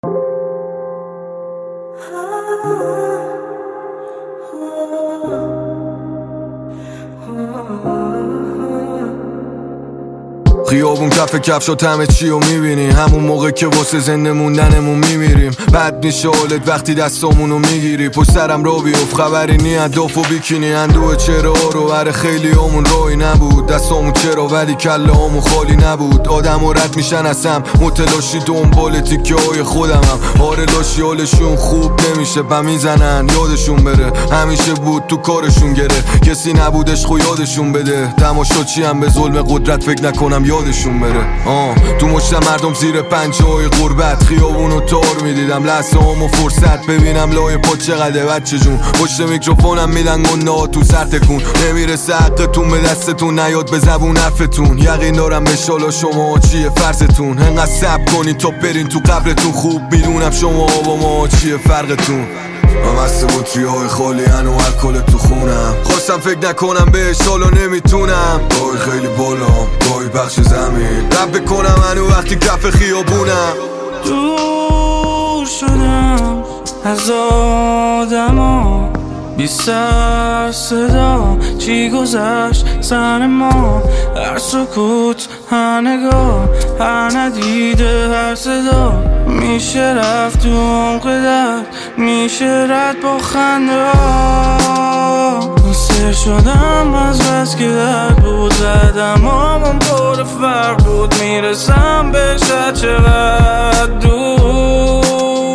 خیابون کف کفشات همه چی رو میبینی، همون موقع که واسه زنده موندنمون میمیریم. بد میشه حالت وقتی دستامونو میگیری، پشت سرم رو بیفت خبری نی انداف و بیکینی. اندوه چرا رو بر خیلی همون روی نبود، دستامون چرا ولی کله همون خالی نبود. آدم و رد میشن اصلا متلاشی دنبال تیکه های خودمم. آره لاشی حالشون خوب نمیشه و میزنن یادشون بره، همیشه بود تو کارشون گره، کسی نبودش خو یادشون بده. تماشا چی هم به ظلم قدرت فکر نکنم یادشون بره. تو مشتم مردم زیر پنجه های غربت، خیابونو تار میدیدم لحظه همو فرصت ببینم لای پا چقدر بچه جون. پشت میکروفونم میدن گناه تو سر تکون، نمیرسه حقتون به دستتون نیاد به زبون حرفتون. یقین دارم به شالا شما چیه فرضتون، انقدر صبر کنین تا برین تو قبرتون. خوب میدونم شما با ما چیه فرقتون. من مست بطری‌های خالی هن و الکل تو خونم، خواستم فکر نکنم بهش حالا نمیتونم. گاهی خیلی بالا گاهی بخش زمین، رب بکنم هنو وقتی کف خیابونم. دور شدم از آدما، بی سر صدا چی گذشت سن ما. هر سکوت هر نگاه هر ندیده هر صدا، میشه رفت تو عمق درد، میشه رد با خنده ها. سر شدم از بس که درد بود، زدم آمون پر فرق بود، میرسم به شد چقدر دور.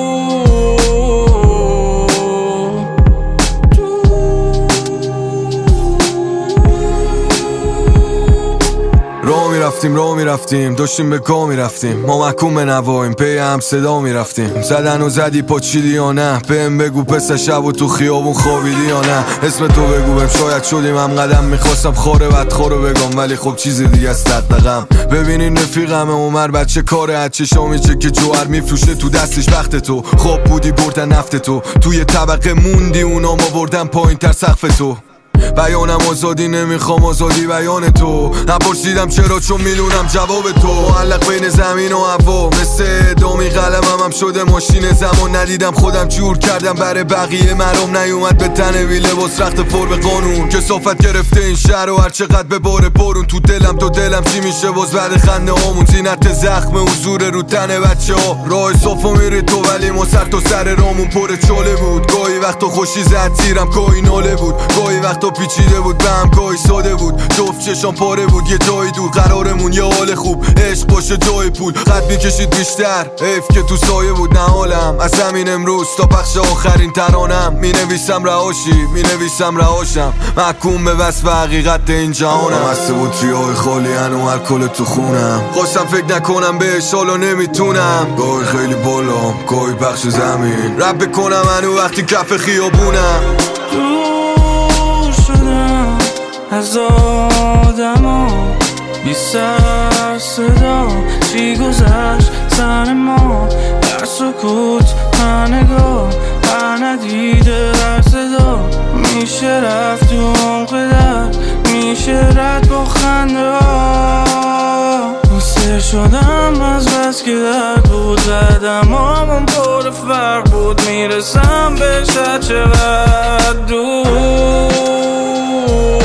راه میرفتیم داشتیم به گاه میرفتیم، ما محکوم به نواییم پی هم صدا میرفتیم. زدن و زدی پاچیدی یا نه، بهم بگو پس شب و تو خیابون خوابیدی یا نه. اسم تو بگو بهم شاید شدیم هم قدم، میخواستم خاره بدخارو بگم ولی خب چیز دیگه است دقم. ببینین رفیقم عمر بچه کاره هچه شامیچه که جوهر میفروشه تو دستش وقت تو. خواب بودی بردن نفت تو، توی طبقه موندی اونا ما بردن پایین تر سقف تو. بیانم آزادی نمیخوام آزادی بیان تو، نپرسیدم چرا چون میدونم جواب تو. معلق بین زمین و هوا مثل دامی قلمم هم شده ماشین زمان. ندیدم خودم جور کردم برای بقیه مرام، نیومد به تنه بی لباس رخت پر به قانون. کثافت گرفته این شهر و هر چقدر به بار بارون تو دلم تو دلم چی میشه باز بعد خنده هامون. زینت زخم حضور رو تن بچه ها، راه صافا میری تو ولی ما سر تا سر رامون پر چاله بود. گاهی وقتا خوشی زد زیرم گاهی ناله بود، گاهی وقتا پیچیده بود به هم گاهی ساده بود. جفت چشام پاره بود یه جایی دور، قرارمون یه حال خوب عشق باشه جای پول. قد میکشید بیشتر حیف که تو سایه بود نه حالم. از همین امروز تا پخش آخرین ترانم مینویسم رهاشی مینویسم رهاشم، محکوم به وصف حقیقت این جهانم. مست بطری‌های خالی هن و الکل تو خونم، خواستم فکر نکنم بهش حالا نمیتونم. گاهی خیلی بالا گاهی بخش زمین، رب بکنم هنو وقتی کف خیابونم. از آدما بی سر صدا چی گذشت سن ما. هر سکوت هر نگاه هر ندیده هر صدا، میشه رفت تو عمق درد، میشه رد با خنده ها. سر شدم از بس که درد بود، زدم آمون پر فرق بود، میرسم به شد چقدر دور.